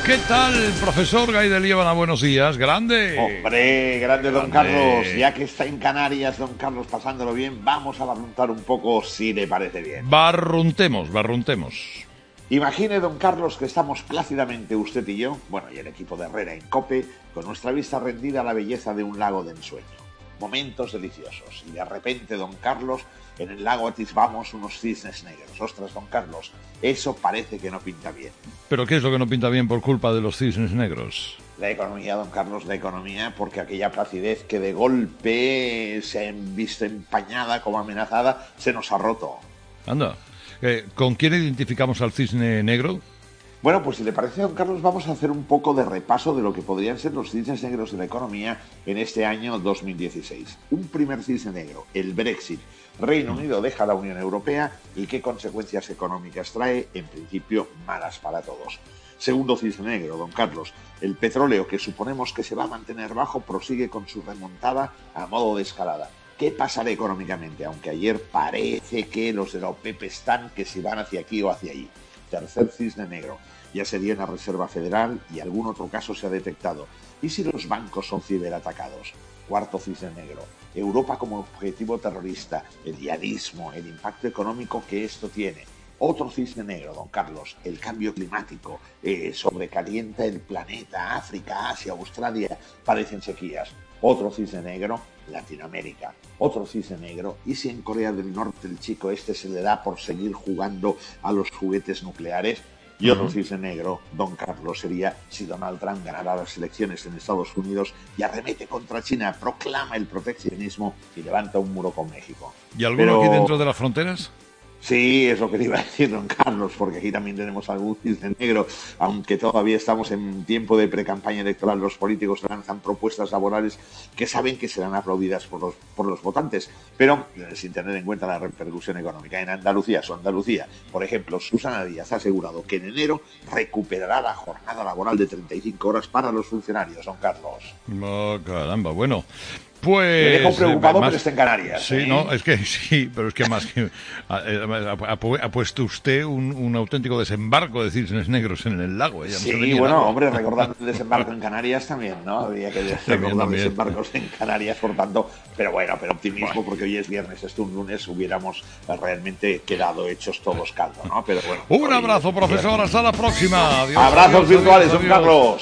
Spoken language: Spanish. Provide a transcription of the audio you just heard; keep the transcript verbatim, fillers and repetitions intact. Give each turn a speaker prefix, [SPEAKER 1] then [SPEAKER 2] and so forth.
[SPEAKER 1] ¿Qué tal, profesor Gay de Liébana? Buenos días, grande.
[SPEAKER 2] Hombre, grande don
[SPEAKER 1] Grande.
[SPEAKER 2] Carlos. Ya que está en Canarias, don Carlos, pasándolo bien, vamos a barruntar un poco, si le parece bien.
[SPEAKER 1] Barruntemos, barruntemos.
[SPEAKER 2] Imagine, don Carlos, que estamos plácidamente usted y yo, bueno, y el equipo de Herrera en COPE, con nuestra vista rendida a la belleza de un lago de ensueño. Momentos deliciosos. Y de repente, don Carlos, en el lago atisbamos unos cisnes negros. Ostras, don Carlos, eso parece que no pinta bien.
[SPEAKER 1] ¿Pero qué es lo que no pinta bien por culpa de los cisnes negros?
[SPEAKER 2] La economía, don Carlos, la economía, porque aquella placidez que de golpe se ha visto empañada como amenazada, se nos ha roto.
[SPEAKER 1] Anda, eh, ¿con quién identificamos al cisne negro?
[SPEAKER 2] Bueno, pues si le parece, don Carlos, vamos a hacer un poco de repaso de lo que podrían ser los cisnes negros de la economía en este año dos mil dieciséis. Un primer cisne negro, el Brexit. Reino Unido deja la Unión Europea y qué consecuencias económicas trae, en principio, malas para todos. Segundo cisne negro, don Carlos, el petróleo, que suponemos que se va a mantener bajo, prosigue con su remontada a modo de escalada. ¿Qué pasará económicamente? Aunque ayer parece que los de la OPEP están que se van hacia aquí o hacia allí. Tercer cisne negro, ya sería en la Reserva Federal y algún otro caso se ha detectado. ¿Y si los bancos son ciberatacados? Cuarto cisne negro, Europa como objetivo terrorista, el yihadismo, el impacto económico que esto tiene. Otro cisne negro, don Carlos, el cambio climático, eh, sobrecalienta el planeta, África, Asia, Australia, parecen sequías. Otro cisne negro, Latinoamérica. Otro cisne negro, ¿y si en Corea del Norte el chico este se le da por seguir jugando a los juguetes nucleares? Y otro cisne negro, don Carlos, sería si Donald Trump ganara las elecciones en Estados Unidos y arremete contra China, proclama el proteccionismo y levanta un muro con México.
[SPEAKER 1] ¿Y alguno
[SPEAKER 2] Pero...
[SPEAKER 1] aquí dentro de las fronteras?
[SPEAKER 2] Sí, es lo que le iba a decir, don Carlos, porque aquí también tenemos algún cisne negro, aunque todavía estamos en tiempo de precampaña electoral, los políticos lanzan propuestas laborales que saben que serán aplaudidas por los, por los votantes, pero eh, sin tener en cuenta la repercusión económica. En Andalucía, su Andalucía, por ejemplo, Susana Díaz ha asegurado que en enero recuperará la jornada laboral de treinta y cinco horas para los funcionarios, don Carlos.
[SPEAKER 1] Oh, caramba, bueno. Pues,
[SPEAKER 2] me dejo preocupado,
[SPEAKER 1] eh, más,
[SPEAKER 2] pero está en Canarias.
[SPEAKER 1] Sí,
[SPEAKER 2] ¿eh?
[SPEAKER 1] no, es que sí, pero es que más que ha, ha, ha puesto usted un, un auténtico desembarco de cisnes negros en el lago.
[SPEAKER 2] Ya sí, no bueno, hombre, recordando el desembarco en Canarias también, ¿no? Había que recordar también, también. desembarcos en Canarias, por tanto, pero bueno, pero optimismo, bueno. Porque hoy es viernes, esto un lunes, hubiéramos realmente quedado hechos todos caldo, ¿no? Pero bueno.
[SPEAKER 1] Un abrazo, profesor, hasta la próxima. Adiós,
[SPEAKER 2] Abrazos
[SPEAKER 1] adiós,
[SPEAKER 2] virtuales,
[SPEAKER 1] adiós,
[SPEAKER 2] don Carlos.